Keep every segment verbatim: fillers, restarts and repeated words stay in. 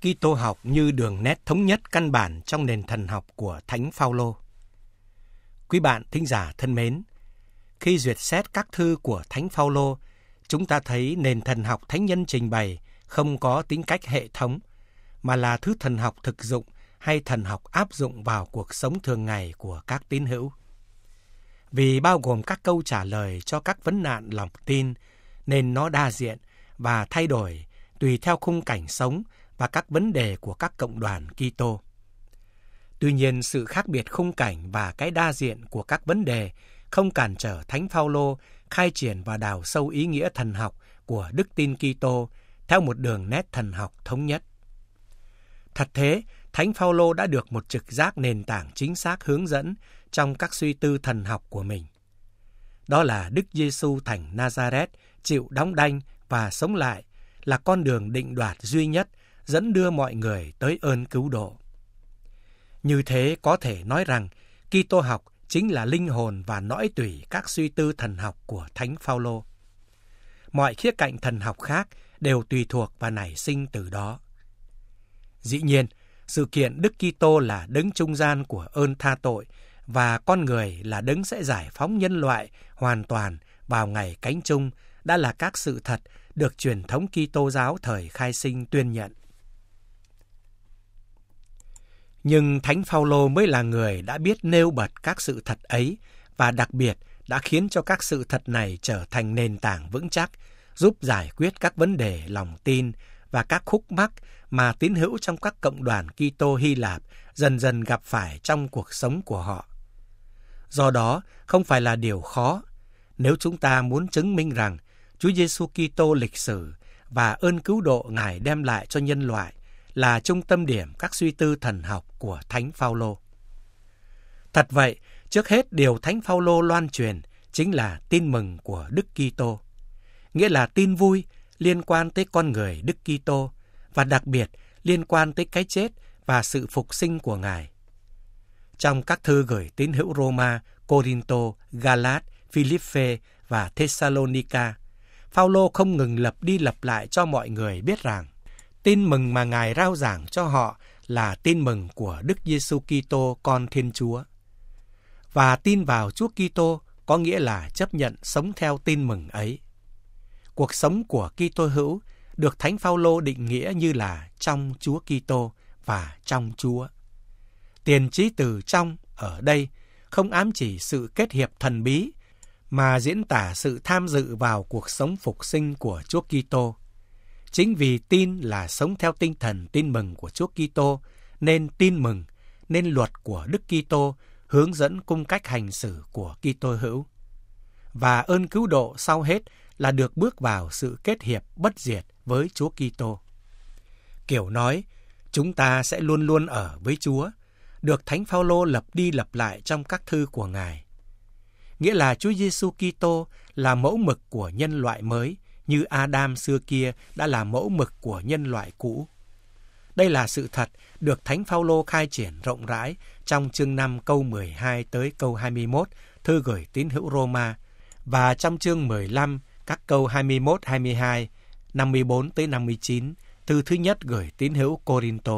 Kitô học như đường nét thống nhất căn bản trong nền thần học của Thánh Phaolô. Quý bạn thính giả thân mến, khi duyệt xét các thư của Thánh Phaolô, chúng ta thấy nền thần học thánh nhân trình bày không có tính cách hệ thống, mà là thứ thần học thực dụng hay thần học áp dụng vào cuộc sống thường ngày của các tín hữu. Vì bao gồm các câu trả lời cho các vấn nạn lòng tin, nên nó đa diện và thay đổi tùy theo khung cảnh sống và các vấn đề của các cộng đoàn Kitô. Tuy nhiên, sự khác biệt khung cảnh và cái đa diện của các vấn đề không cản trở Thánh Phaolô khai triển và đào sâu ý nghĩa thần học của đức tin Kitô theo một đường nét thần học thống nhất. Thật thế, Thánh Phaolô đã được một trực giác nền tảng chính xác hướng dẫn trong các suy tư thần học của mình. Đó là Đức Giêsu thành Nazareth chịu đóng đanh và sống lại là con đường định đoạt duy nhất dẫn đưa mọi người tới ơn cứu độ. Như thế có thể nói rằng Kitô học chính là linh hồn và nõi tủy các suy tư thần học của Thánh Phaolô. Mọi khía cạnh thần học khác đều tùy thuộc và nảy sinh từ đó. Dĩ nhiên, sự kiện Đức Kitô là đấng trung gian của ơn tha tội và con người là đấng sẽ giải phóng nhân loại hoàn toàn vào ngày cánh chung đã là các sự thật được truyền thống Kitô giáo thời khai sinh tuyên nhận. Nhưng Thánh Phaolô mới là người đã biết nêu bật các sự thật ấy và đặc biệt đã khiến cho các sự thật này trở thành nền tảng vững chắc, giúp giải quyết các vấn đề lòng tin và các khúc mắc mà tín hữu trong các cộng đoàn Kitô Hy Lạp dần dần gặp phải trong cuộc sống của họ. Do đó, không phải là điều khó nếu chúng ta muốn chứng minh rằng Chúa Giêsu Kitô lịch sử và ơn cứu độ Ngài đem lại cho nhân loại là trung tâm điểm các suy tư thần học của Thánh Phaolô. Thật vậy, trước hết điều Thánh Phaolô loan truyền chính là tin mừng của Đức Kitô, nghĩa là tin vui liên quan tới con người Đức Kitô và đặc biệt liên quan tới cái chết và sự phục sinh của Ngài. Trong các thư gửi tín hữu Roma, Corinto, Galat, Philippe và Thessalonica, Phaolô không ngừng lặp đi lặp lại cho mọi người biết rằng tin mừng mà Ngài rao giảng cho họ là tin mừng của Đức Giêsu Kitô con Thiên Chúa. Và tin vào Chúa Kitô có nghĩa là chấp nhận sống theo tin mừng ấy. Cuộc sống của Kitô hữu được Thánh Phaolô định nghĩa như là trong Chúa Kitô và trong Chúa. Tiền chí từ trong ở đây không ám chỉ sự kết hiệp thần bí, mà diễn tả sự tham dự vào cuộc sống phục sinh của Chúa Kitô. Chính vì tin là sống theo tinh thần tin mừng của Chúa Kitô, nên tin mừng, nên luật của Đức Kitô hướng dẫn cung cách hành xử của Kitô hữu. Và ơn cứu độ sau hết là được bước vào sự kết hiệp bất diệt với Chúa Kitô. Kiểu nói, chúng ta sẽ luôn luôn ở với Chúa, được Thánh Phaolô lặp đi lặp lại trong các thư của Ngài. Nghĩa là Chúa Giêsu Kitô là mẫu mực của nhân loại mới, như Adam xưa kia đã là mẫu mực của nhân loại cũ. Đây là sự thật được Thánh Phaolô khai triển rộng rãi trong chương năm câu mười hai tới câu hai mươi mốt thư gửi tín hữu Roma và trong chương mười lăm các câu hai mươi mốt hai mươi hai, năm mươi bốn tới năm mươi chín thư thứ nhất gửi tín hữu Corinto.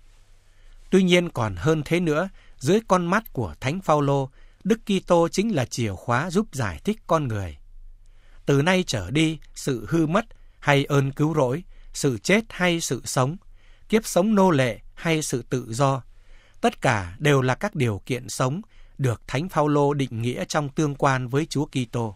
Tuy nhiên còn hơn thế nữa, dưới con mắt của Thánh Phaolô, Đức Kitô chính là chìa khóa giúp giải thích con người. Từ nay trở đi, sự hư mất hay ơn cứu rỗi, sự chết hay sự sống, kiếp sống nô lệ hay sự tự do, tất cả đều là các điều kiện sống được Thánh Phaolô định nghĩa trong tương quan với Chúa Kitô.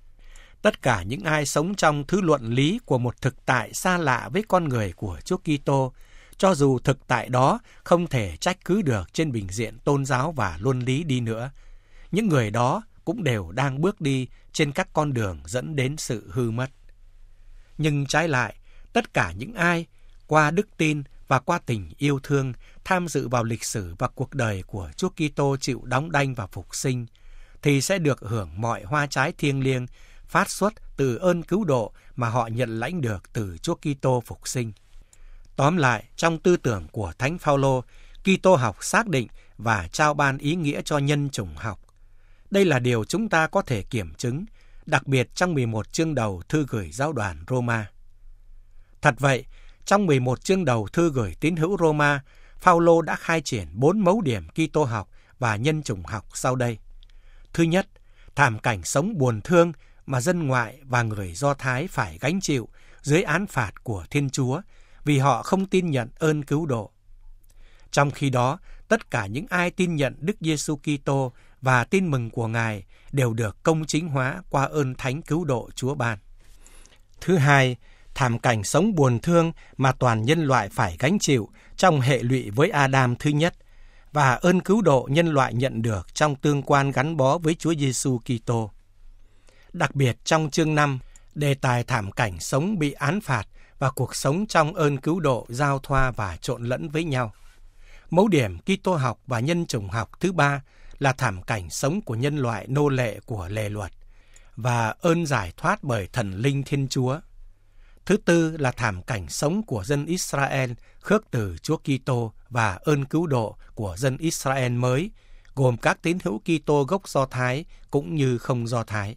Tất cả những ai sống trong thứ luận lý của một thực tại xa lạ với con người của Chúa Kitô, cho dù thực tại đó không thể trách cứ được trên bình diện tôn giáo và luân lý đi nữa, những người đó cũng đều đang bước đi trên các con đường dẫn đến sự hư mất. Nhưng trái lại, tất cả những ai qua đức tin và qua tình yêu thương tham dự vào lịch sử và cuộc đời của Chúa Kitô chịu đóng đanh và phục sinh, thì sẽ được hưởng mọi hoa trái thiêng liêng phát xuất từ ơn cứu độ mà họ nhận lãnh được từ Chúa Kitô phục sinh. Tóm lại, trong tư tưởng của Thánh Phaolô, Kitô học xác định và trao ban ý nghĩa cho nhân chủng học. Đây là điều chúng ta có thể kiểm chứng, đặc biệt trong mười một chương đầu thư gửi giáo đoàn Roma. Thật vậy, Trong mười một chương đầu thư gửi tín hữu Roma, Phao-lô đã khai triển bốn mấu điểm Kitô học và nhân chủng học sau đây. Thứ nhất, thảm cảnh sống buồn thương mà dân ngoại và người Do Thái phải gánh chịu dưới án phạt của Thiên Chúa vì họ không tin nhận ơn cứu độ. Trong khi đó, tất cả những ai tin nhận Đức Giêsu Kitô và tin mừng của Ngài đều được công chính hóa qua ơn thánh cứu độ Chúa ban. Thứ hai, thảm cảnh sống buồn thương mà toàn nhân loại phải gánh chịu trong hệ lụy với Adam thứ nhất và ơn cứu độ nhân loại nhận được trong tương quan gắn bó với Chúa Giêsu Kitô. Đặc biệt trong chương năm, đề tài thảm cảnh sống bị án phạt và cuộc sống trong ơn cứu độ giao thoa và trộn lẫn với nhau. Mấu điểm Kitô học và nhân chủng học thứ ba là thảm cảnh sống của nhân loại nô lệ của lề luật và ơn giải thoát bởi thần linh Thiên Chúa. Thứ tư là thảm cảnh sống của dân Israel khước từ Chúa Kitô và ơn cứu độ của dân Israel mới, gồm các tín hữu Kitô gốc Do Thái cũng như không Do Thái.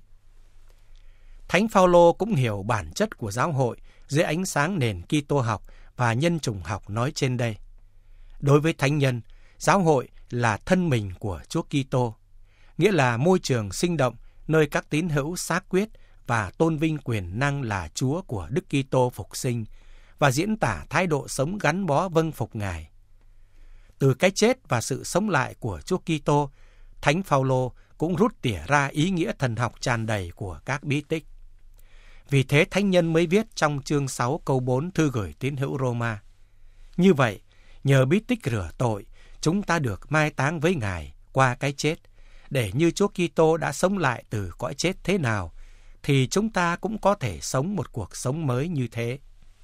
Thánh Phao-lô cũng hiểu bản chất của giáo hội dưới ánh sáng nền Kitô học và nhân chủng học nói trên đây. Đối với thánh nhân, giáo hội là thân mình của Chúa Kitô, nghĩa là môi trường sinh động nơi các tín hữu xác quyết và tôn vinh quyền năng là Chúa của Đức Kitô phục sinh và diễn tả thái độ sống gắn bó vâng phục Ngài. Từ cái chết và sự sống lại của Chúa Kitô, Thánh Phao-lô cũng rút tỉa ra ý nghĩa thần học tràn đầy của các bí tích. Vì thế thánh nhân mới viết trong chương sáu câu bốn thư gửi tín hữu Roma: như vậy, nhờ bí tích rửa tội, chúng ta được mai táng với Ngài qua cái chết, để như Chúa Kitô đã sống lại từ cõi chết thế nào, thì chúng ta cũng có thể sống một cuộc sống mới như thế.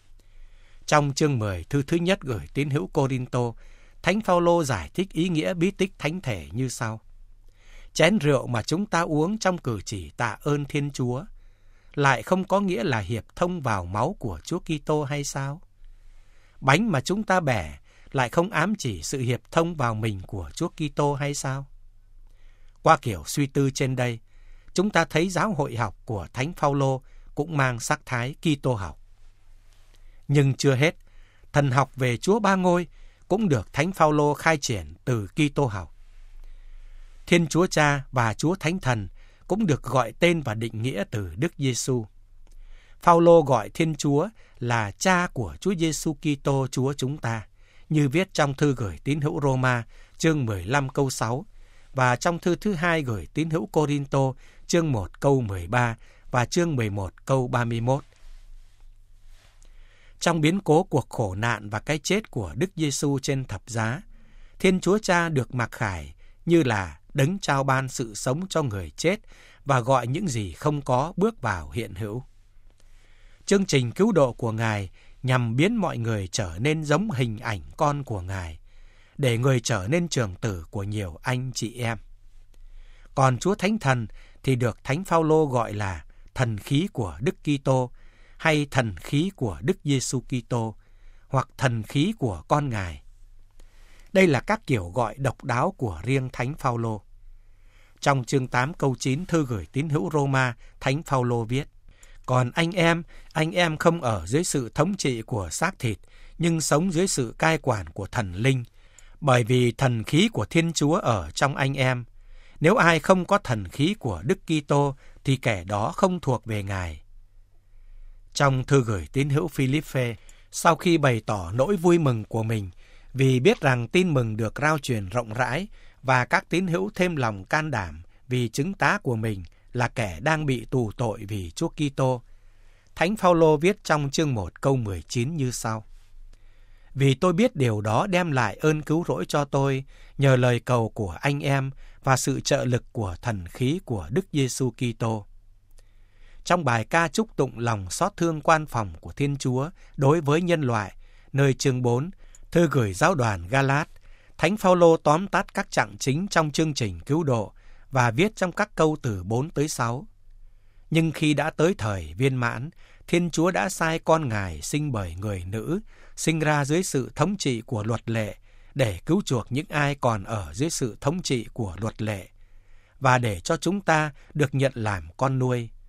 Trong chương mười thư thứ nhất gửi tín hữu Cô-rinh-tô, Thánh Phao-lô giải thích ý nghĩa bí tích thánh thể như sau: chén rượu mà chúng ta uống trong cử chỉ tạ ơn Thiên Chúa lại không có nghĩa là hiệp thông vào máu của Chúa Kitô hay sao? Bánh mà chúng ta bẻ lại không ám chỉ sự hiệp thông vào mình của Chúa Kitô hay sao? Qua kiểu suy tư trên đây, chúng ta thấy giáo hội học của Thánh Phao-lô cũng mang sắc thái Kitô học. Nhưng chưa hết, thần học về Chúa Ba Ngôi cũng được Thánh Phao-lô khai triển từ Kitô học. Thiên Chúa Cha và Chúa Thánh Thần cũng được gọi tên và định nghĩa từ Đức Giêsu. Phao-lô gọi Thiên Chúa là Cha của Chúa Giêsu Kitô Chúa chúng ta, như viết trong thư gửi tín hữu Roma chương mười lăm câu sáu và trong thư thứ hai gửi tín hữu Cô-rinh-tô chương một câu mười ba và chương mười một câu ba mươi mốt. Trong biến cố cuộc khổ nạn và cái chết của Đức Giêsu trên thập giá, Thiên Chúa Cha được mặc khải như là đấng trao ban sự sống cho người chết và gọi những gì không có bước vào hiện hữu. Chương trình cứu độ của Ngài nhằm biến mọi người trở nên giống hình ảnh con của Ngài, để người trở nên trưởng tử của nhiều anh chị em. Còn Chúa Thánh Thần thì được Thánh Phao-lô gọi là thần khí của Đức Kitô, hay thần khí của Đức Giêsu Kitô, hoặc thần khí của con Ngài. Đây là các kiểu gọi độc đáo của riêng Thánh Phao-lô. Trong chương tám câu chín thư gửi tín hữu Roma, Thánh Phao-lô viết: còn anh em, anh em không ở dưới sự thống trị của xác thịt, nhưng sống dưới sự cai quản của thần linh, bởi vì thần khí của Thiên Chúa ở trong anh em. Nếu ai không có thần khí của Đức Kitô, thì kẻ đó không thuộc về Ngài. Trong thư gửi tín hữu Philippe, sau khi bày tỏ nỗi vui mừng của mình vì biết rằng tin mừng được rao truyền rộng rãi và các tín hữu thêm lòng can đảm vì chứng tá của mình là kẻ đang bị tù tội vì Chúa Kitô, Thánh Phao-lô viết trong chương một câu mười chín như sau: vì tôi biết điều đó đem lại ơn cứu rỗi cho tôi nhờ lời cầu của anh em và sự trợ lực của thần khí của Đức Giêsu Kitô. Trong bài ca chúc tụng lòng xót thương quan phòng của Thiên Chúa đối với nhân loại, nơi chương bốn, thư gửi giáo đoàn Ga-lát, Thánh Phao-lô tóm tắt các chặng chính trong chương trình cứu độ và viết trong các câu từ bốn tới sáu. Nhưng khi đã tới thời viên mãn, Thiên Chúa đã sai con Ngài sinh bởi người nữ, sinh ra dưới sự thống trị của luật lệ, để cứu chuộc những ai còn ở dưới sự thống trị của luật lệ, và để cho chúng ta được nhận làm con nuôi.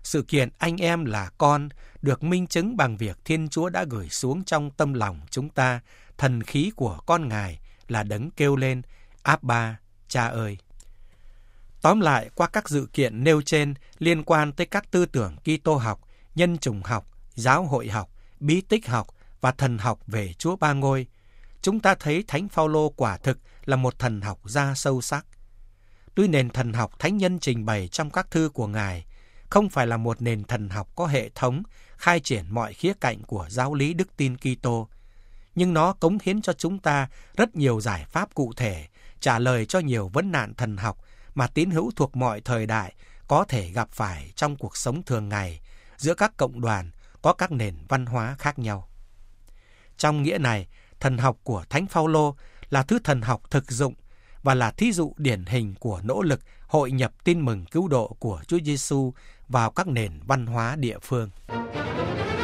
Sự kiện anh em là con được minh chứng bằng việc Thiên Chúa đã gửi xuống trong tâm lòng chúng ta thần khí của con Ngài là đấng kêu lên Abba, Cha ơi. Tóm lại, qua các sự kiện nêu trên liên quan tới các tư tưởng Kitô học, nhân chủng học, giáo hội học, bí tích học và thần học về Chúa Ba Ngôi, chúng ta thấy Thánh Phaolô quả thực là một thần học gia sâu sắc. Tuy nền thần học thánh nhân trình bày trong các thư của Ngài không phải là một nền thần học có hệ thống khai triển mọi khía cạnh của giáo lý đức tin Kitô, nhưng nó cống hiến cho chúng ta rất nhiều giải pháp cụ thể, trả lời cho nhiều vấn nạn thần học mà tín hữu thuộc mọi thời đại có thể gặp phải trong cuộc sống thường ngày giữa các cộng đoàn có các nền văn hóa khác nhau. Trong nghĩa này, thần học của Thánh Phaolô là thứ thần học thực dụng và là thí dụ điển hình của nỗ lực hội nhập tin mừng cứu độ của Chúa Giêsu vào các nền văn hóa địa phương.